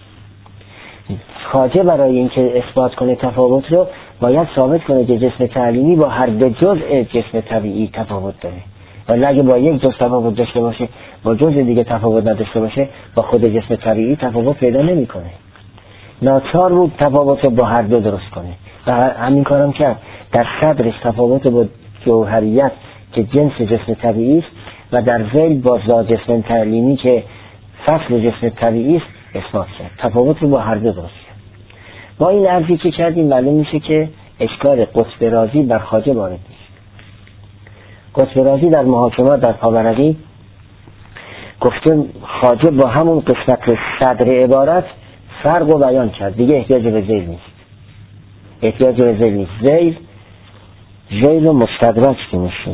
A: خواجه برای اینکه اثبات کنه تفاوت رو باید ثابت کنه که جسم تعلیمی با هر دو جزء جسم طبیعی تفاوت داره. ولی اگه با یک جزء تفاوت داشته باشه با جزء دیگه تفاوت نداشته باشه با خود جسم طبیعی تفاوت پیدا نمیکنه. ناچار بود تفاوت رو با هر دو درست کنه و همین کارم کرد. در صدرش تفاوت با جوهریت که جنس جسم طبیعی است و در ذیل با ذات جسم تعلیمی که فصل جسم طبیعی است اثبات کرد. تفاوت رو با هر دو درست کرد. با این عرضی که کردیم معلوم میشه که اشکال قطب رازی بر خواجه وارد نیست. قطب رازی در محاکمات در پاورقی گفته خواجه با همون قسمت صدر عبارت فرق و بیان کرد، دیگه احتیاج به ذیل نیست. احتیاج به ذیل نیست. ذیل ذیل و مستدرک که میشه.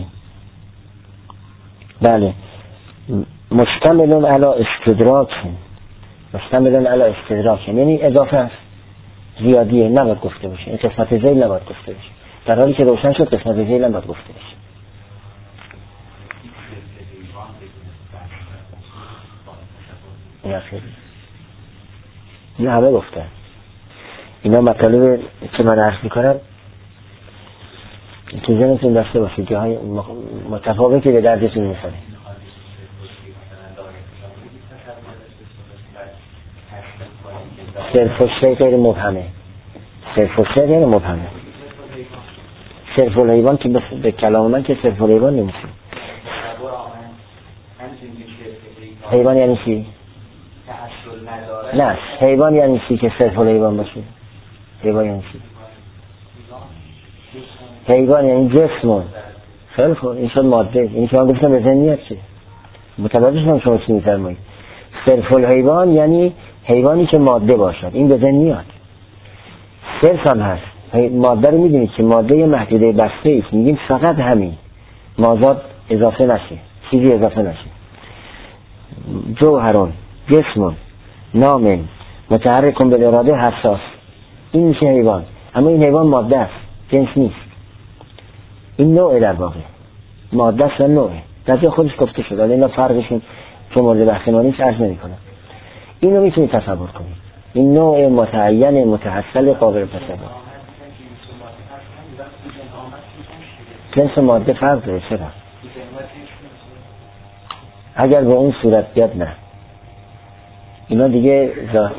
A: بله مشتمل علی استدراک، مشتمل علی استدراک یعنی اضافه است، زیادیه، نباید گفته باشه. این قسمت ذیل نباید گفته باشه، در حالی که روشن شد قسمت ذیل هم باید گفته باشه. این این همه گفته. اینا مطالب که من عرض میکنم تو ذهنتون داشته باشید، جاهای متفاوتی به دردتون میخوره. صرف و شی غیر مبهمه. صرف و شی غیر مبهمه. صرف الحیوان که به کلام من که صرف الحیوان نمیشه. حیوان یعنی چی؟ نه حیوان یعنی چی که صرف الحیوان باشه؟ حیوان یعنی چی؟ حیوان یعنی جسمون. خیلی خوب این شد ماده. این که من گفتم به ذهنیت چه؟ متوجه شدم شما چی میفرمایید. صرف الحیوان یعنی حیوانی که ماده باشد، این به ذهن میاد. صرف هم هست. ماده رو میدونید که ماده محدوده بسته است، میگیم فقط همین، مازاد اضافه نشه، چیزی اضافه نشه. جوهرون جسمون نامن متحرکون به اراده حساس، این میشه حیوان. اما این حیوان ماده است، جنس نیست. این نوع در واقع ماده است و نوعه در جای خودش گفته شد. اینا فرقشون که مورد بحث ما نیست عرض نمی‌کنم. اینو میتونید تصور کنید. این نوع متعین متحصل قابل تصور. جنس ماده فرق داره. چرا؟ اگر به اون صورت بیاد نه، اینا دیگه زا...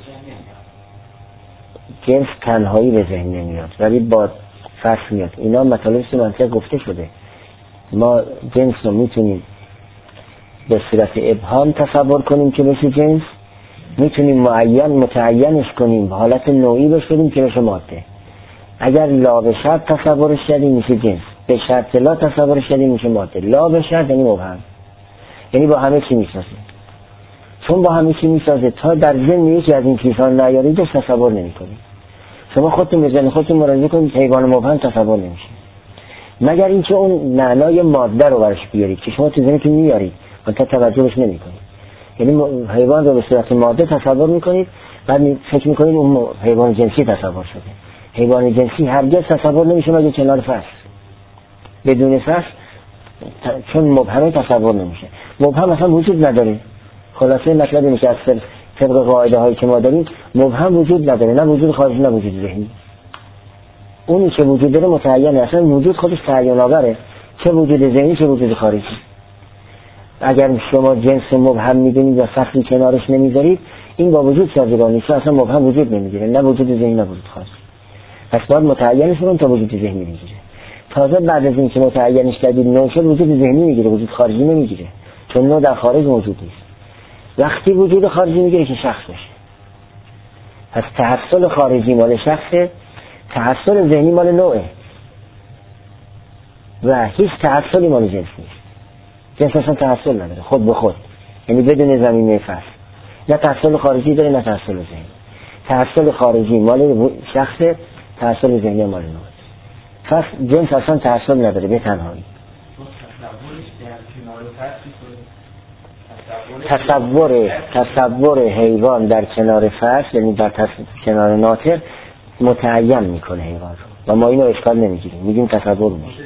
A: جنس تنهایی به ذهن نمیاد ولی با فصل میاد. اینا مطالب سه منطق گفته شده. ما جنس رو میتونیم به صورت ابهام تصور کنیم که بشه جنس، میتونیم معین متعینش کنیم به حالت نوعی بشوریم که بشه ماده. اگر لا به شرط تصورش کردیم میشه جنس، به شرط لا تصورش کردیم میشه ماده. لا به شرط یعنی مبهم، یعنی با همه چی میسازه. چون با همه چی میسازه تا در ذهن یکی از این چیزها نیاریدش تصور نمی‌کنید. شما خودتون به ذهن خودتون مراجعه کنید حیوان مبهم تصور نمیشه، مگر اینکه اون معنای ماده رو برش بیارید که شما تو ذهنتون میارید و تا توجهش نمی‌کنید. یعنی حیوان رو به صورت ماده تصور می‌کنید، بعد فکر می‌کنید اون حیوان جنسی تصور شده. حیوان جنسی هرگز تصور نمیشه مگر کنار فصل. بدون فصل چون مبهم تصور نمیشه. مبهم اصلا وجود نداره. خلاصه مطلب اینه که از طبق قاعده هایی که ما داریم مبهم وجود نداره، نه وجود خارجی نه وجود ذهنی. اونی که وجود داره متعینه، اصلا وجود خودش تعین آوره، چه وجود ذهنی چه وجود خارجی. اگر شما جنس مبهم میدونید و فصلی کنارش نمیذارید این با وجود سازگار نیست، اصلا مبهم وجود نمیگیره، نه وجود ذهنی نه وجود خارجی. پس باید متعینش کنیم تا وجود ذهنی میگیره. تازه بعد از اینکه متعینش کردید نوع شد وجود ذهنی میگیره، وجود خارجی نمیگیره، چون نوع در خارج موجود نیست. وقتی وجود خارجی میگیره که شخص بشه. پس تحصل خارجی مال شخصه، تحصل ذهنی مال نوعه و هیچ تحصلی مال جنس نیست. جنس اصلا تحصل نداره خود به خود، یعنی بدون زمینه فصل، نه تحصل خارجی داره نه تحصل ذهنی. تحصل خارجی مال شخصه، تحصل ذهنی مال نوعه. پس جنس اصلا تحصل نداره به تنهایی. تصور تصور حیوان در کنار فصل، یعنی در کنار ناطق متعین میکنه حیوان رو و ما اینو اشکال نمیگیریم، میگیم تصور میشه.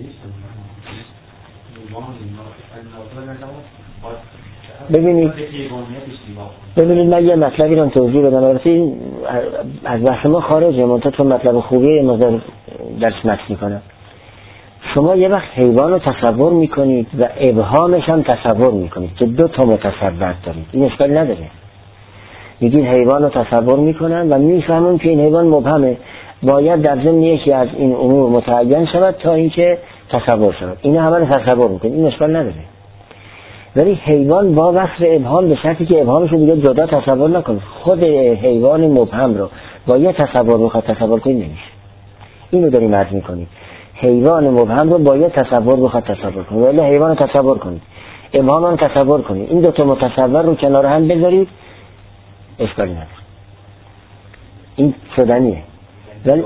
A: ببینید ببینید من یه مطلبی رو توضیح بدم، البته از بحث ما خارجه، منتها چون مطلب خوبیه مقدار درش مطرح میکنم. شما یه وقت حیوان رو تصور میکنید و ابهامش هم تصور میکنید که دو تا متصور دارید، این اشکال نداره. میگید حیوان رو تصور میکنن و میفهمون که این حیوان مبهمه، باید در ضمن یکی از این امور متعین شود تا اینکه تصور شود. این همه رو تصور میکنید، این اشکال نداره. ولی حیوان با وصف ابهام به شرطی که ابهامش رو دیگه جدا تصور نکنید. خود حیوان مبهم رو با یه تصور بخواد تصور کنید نمیشه. اینو داریم عرض میکنید. حیوان مبهم رو باید تصور بخواد تصور کنید، ولی حیوان رو تصور کنید، ابهام رو تصور کنید، این دو تا متصور رو کنار هم بذارید اشکالی نداره، این شدنیه. ولی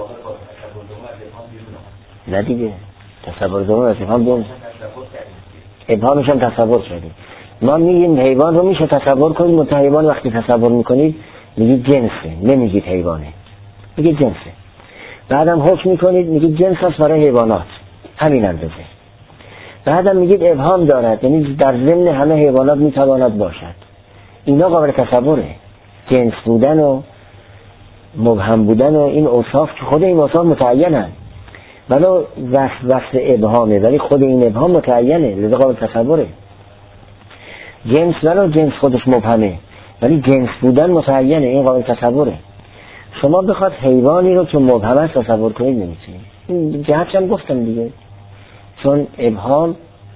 A: نه دیگه تصور دوم از ابهام بیان، ابهامش هم تصور شده. ما میگیم حیوان رو میشه تصور کنید، منتها حیوان وقتی تصور میکنید میگید جنسه، نمیگید حیوانه، میگید جنسه. بعدم حکم میکنید میگید جنس هست برای حیوانات، همین اندازه. بعدم میگید ابهام دارد، یعنی در ضمن همه حیوانات میتواند باشد. اینا قابل تصوره، جنس بودن و مبهم بودن و این اوصاف که خود این اوصاف متعینن، ولو وصف وصف ابهامه ولی خود این ابهام متعینه، لذا قابل تصوره. جنس ولو جنس خودش مبهمه ولی جنس بودن متعینه، این قابل تصوره. شما بخواد حیوانی رو که مبهم است تصور کنید نمیتونید. این جهتش هم گفتم دیگه، چون ابهام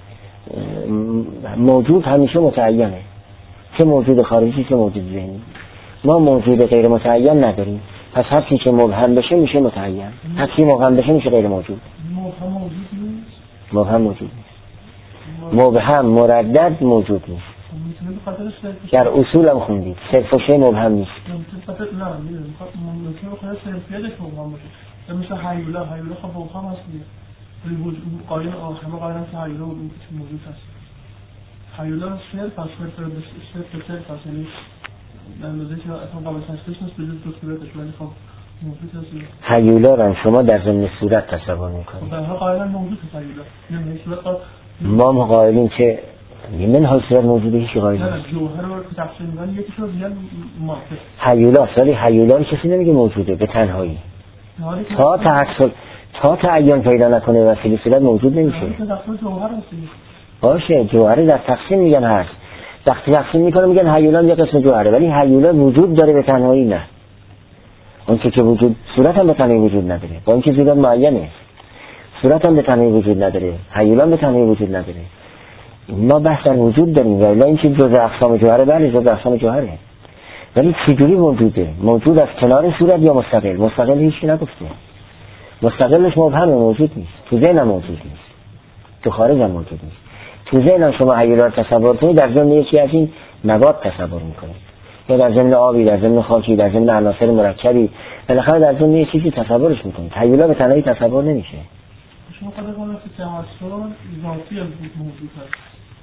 A: موجود همیشه متعینه، چه موجود خارجی چه موجود ذهنی. ما موجود غیر متعین نداریم، پس هر چیزی که مبهم بشه میشه متعین، هر چیزی مبهم بشه میشه غیر موجود.
B: مبهم موجود نیست.
A: مبهم موجود نیست. مبهم مردد موجود نیست. در اصول هم خوندید صرف و شی مبهم نیست.
B: ممکن نه ممکن بخواد صرفیتش مبهم باشه، مثل هیولا هیولا خب مبهم هست دیگه، ولی قایم همه قایم هست هیولا موجود هست. هیولا صرف هست، صرف صرف صرف هست، یعنی در اندازه که اصلا قابل تشخیص نیست بدون دکتراتش، ولی خب موجود هست.
A: هیولا رو شما در ضمن صورت تصور میکنید.
B: در واقع قایم موجود هست هیولا، یعنی صورت
A: ما مقایلیم که من های صورت موجوده هیچی قایل
B: نیست. نه جوهر رو تقسیم می‌کنن یکیش رو زیاد مارکت.
A: هیولا ولی هیولا رو کسی نمیگه موجوده به تنهایی. تا تحصل تا تعین پیدا نکنه وسیله صورت موجود نمیشه.
B: جوهر هست.
A: باشه جوهر در تقسیم میگن هست. وقتی تقسیم میکنه میگن هیولا یه قسم جوهره، ولی هیولا وجود داره به تنهایی نه. اون که وجود صورت هم به تنهایی وجود نداره. با اینکه صورت معینه. صورت هم به تنهایی وجود نداره. هیولا به تنهایی وجود نداره. ما بحث در وجود داریم، ولی این چیز جزء اقسام جوهره، بله جزء اقسام جوهره، ولی چجوری موجوده؟ موجود از کنار صورت یا مستقل؟ مستقل هیچی نگفته، مستقلش مبهمه، موجود نیست، تو ذهن هم موجود نیست، تو خارج هم موجود نیست. تو ذهن شما هیولا رو تصور کنید در ضمن یکی از این مواد تصور میکنید، یا در ضمن آبی، در ضمن خاکی، در ضمن عناصر مرکبی، بالاخره در ضمن یه چیزی تصورش میکنید. هیولا به تنهایی تصور نمیشه.
B: شما خود کنید که تحصل ذاتی موجود هست،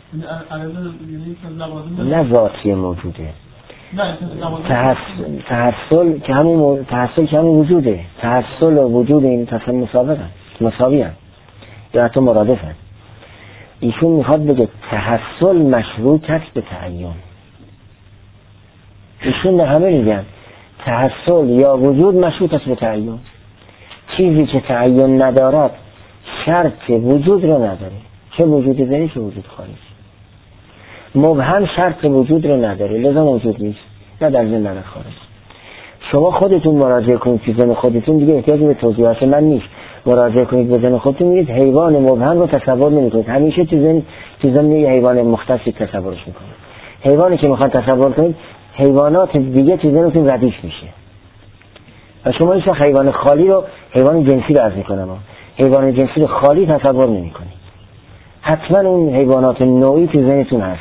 A: نه ذاتی موجوده، تحصل که همون تحصل که همون وجوده، تحصل و وجود این تصمیم مسابقه مساوی هم یا حتی مرادف هم. ایشون میخواد بگه تحصل مشروط است به تعین. ایشون به همه میگن تحصل یا وجود مشروط است به تعین. چیزی که تعین ندارد شرط وجود رو نداره، چه وجود ذهنی چه وجود خارجی. مبهم شرط وجود رو نداره، لذا موجود نیست، نه در ذهن نه خارج. شما خودتون مراجعه کنید که ذهن خودتون، دیگه احتیاجی به توضیحات من نیست. مراجعه کنید به ذهن خودتون، میگید حیوان مبهم رو تصور نمی‌کنید، همیشه تو ذهن تو ذهن یه حیوان مختصی تصورش می‌کنید. حیوانی که میخوان تصور کنید حیوانات دیگه تو ذهنتون ردیف میشه و شما هیچ حیوان خالی رو حیوان جنسی رو عرض میکنم حیوان جنسی رو خالی تصور نمیکنید حتما اون حیوانات نوعی تو ذهنتون هست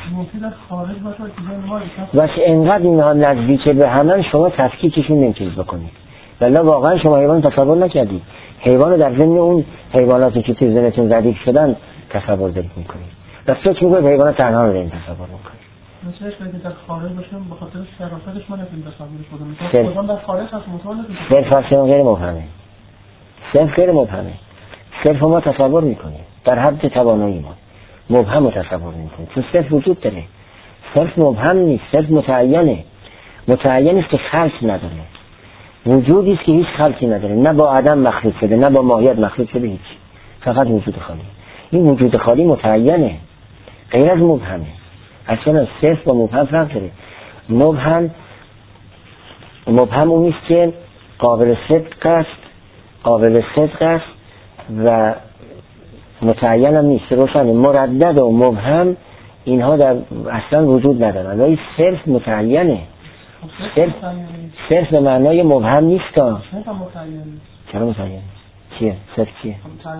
A: و انقدر اینها نزدیک به همن شما تفکیکشون نمیتونید بکنید ولی واقعا شما حیوان تصور نکردید حیوان رو در ضمن اون حیواناتی که تو ذهنتون ردیف شدن تصور دارید میکنید و فکر میکنید حیوانات تنها رو دارید تصور میکنید
B: مثلا اگه در خارج باشم به خاطر شرافتش من نمیتونم تصورش کنم مثلا در خارج هست مطمئن نیستم
A: صرف اصلا غیر مبهمه صرف غیر مبهمه صرف ما تصور میکنیم در حد توانایی ما مبهم رو تصور میکنیم چون صرف وجود داره صرف مبهم نیست صرف متعینه متعین است که خلق نداره وجودی است که هیچ خلقی نداره نه با عدم مخلوق شده نه با ماهیت مخلوق شده هیچ فقط وجود خالی این وجود خالی متعینه غیر از مبهمه اصلا صرف با مبهم فرق داره مبهم مبهم اون نیست که قابل صدق است قابل صدق است و متعین هم نیست روشن مردد و مبهم اینها در اصلا وجود ندارن ولی صرف متعینه صرف صرف به معنای مبهم نیست تا چرا متعین چیه صرف چیه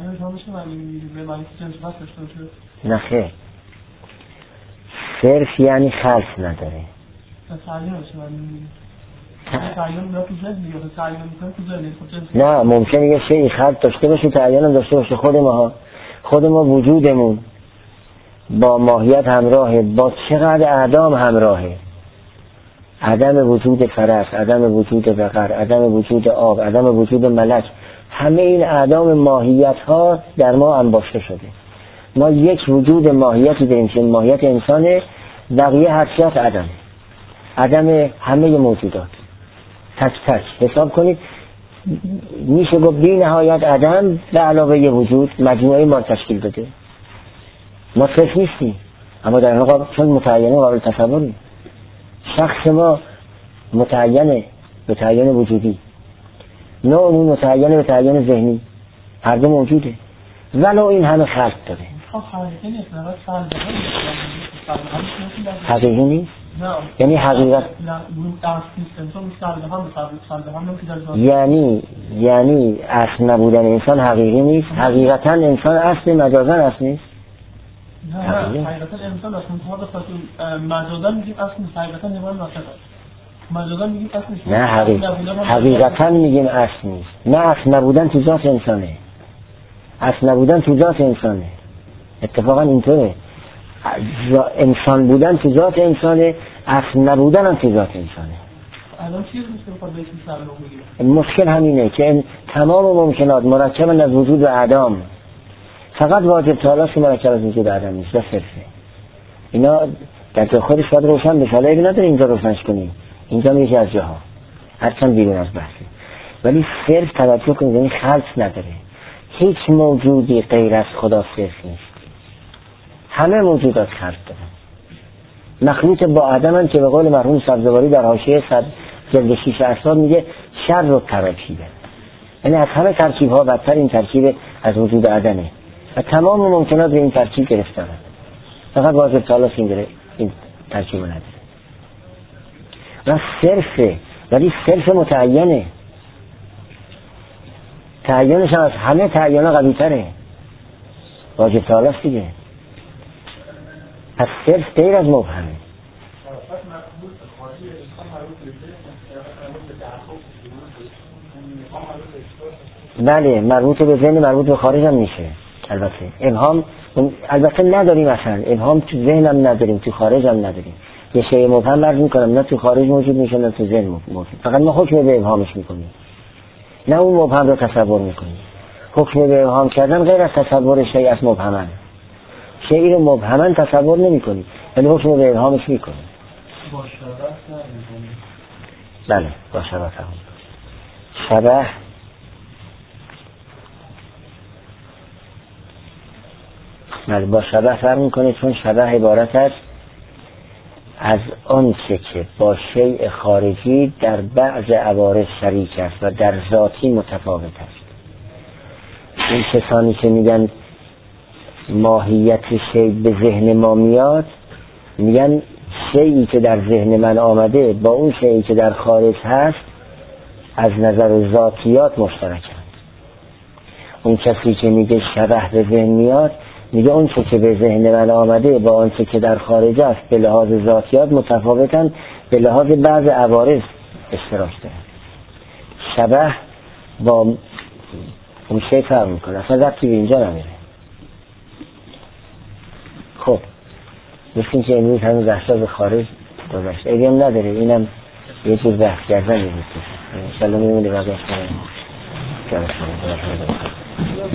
A: نه خیر صرف یعنی خلق نداره نه ممکنه یه شیء خلق داشته باشه تعین هم داشته باشه خود ما خود ما وجودمون با ماهیت همراهه با چقدر اعدام همراهه عدم وجود فرس عدم وجود بقر عدم وجود آب عدم وجود ملک همه این اعدام ماهیت ها در ما انباشته شده ما یک وجود ماهیتی داریم که ماهیت انسانه بقیه حرکت عدم عدم همه موجودات تک تک حساب کنید میشه گفت بی نهایت عدم به علاوه ی وجود مجموعه ما تشکیل داده ما صرف نیستیم اما در واقع چون متعینه قابل تصوری شخص ما متعینه به تعین وجودی نوع متعینه به تعین ذهنی هر دو موجوده ولو این همه خلق داره حقیقی نیست یعنی حقیقت یعنی یعنی اصل نبودن انسان حقیقی نیست حقیقتا انسان اصل مجازن اصل نیست
B: نه حقیقتا انسان اصل مجازن میگیم اصل حقیقتا نمان ناطقه مجازن میگیم اصل نیست
A: نه حقیقتا حقیقتا میگیم اصل نیست نه اصل نبودن تو ذات انسانه اصل نبودن تو ذات انسانه اتفاقا اینطوره انسان بودن تو ذات انسانه اصل نبودن هم تو ذات انسانه
B: الان چیه مشکل
A: مشکل همینه که تمام ممکنات مرکب از وجود و عدم فقط واجب تالاش مرکب از وجود و عدم نیست صرفه اینا در تو خودش باید روشن بشه حالا نداره اینجا روشنش کنیم اینجا میشه از جاها هرچند بیرون از بحثی ولی صرف توجه کنید یعنی خلق نداره هیچ موجودی غیر از خدا صرف نیست همه موجودات خلق دارن مخلوط با عدمن که به قول مرحوم سبزواری در حاشیه صد جلد شیش اسرار میگه شر رو ترکیبه یعنی از همه ترکیب ها بدتر این ترکیب از وجود عدمه و تمام ممکنات به این ترکیب گرفتن فقط واجب تالاس این, این ترکیب رو نداره و صرفه ولی صرف متعینه تعینش از همه تعینه قوی تره واجب تالاس دیگه از صرف غیر از مبهمه بله مربوط به ذهن مربوط به خارج هم میشه البته ابهام البته نداریم اصلا ابهام تو ذهن هم نداریم تو خارج هم نداریم یه شیء مبهم مرز میکنم نه تو خارج موجود میشه نه تو ذهن موجود فقط ما حکم به ابهامش میکنیم نه اون مبهم رو تصور میکنیم حکم به ابهام کردن غیر از تصور شیء از مبهمن شیء رو مبهمن تصور نمیکنیم ولی حکم به ابهامش میکنیم
B: با شبه
A: بله با شبه فهم شبه بله با شبه فرق میکنه چون شبه عبارت است از آن چه که با شیء خارجی در بعض عوارض شریک است و در ذاتی متفاوت است این کسانی که میگن ماهیت شیء به ذهن ما میاد میگن شیئی که در ذهن من آمده با اون شیئی که در خارج هست از نظر ذاتیات مشترکند. اون کسی که میگه شبح به ذهن میاد، میگه اون چه که به ذهن من آمده با اون چه که در خارج است به لحاظ ذاتیات متفاوتن، به لحاظ بعض عوارض اشتراک دارن. شبح با اون شی فرق میکنه، اصلا ربطی به اینجا نمیره. خب مثل که امروز همین بحثا به خارج گذاشت، ایدی هم نداره، اینم یه جور بحث کردن بود. انشالله میمونه بقیه کنه.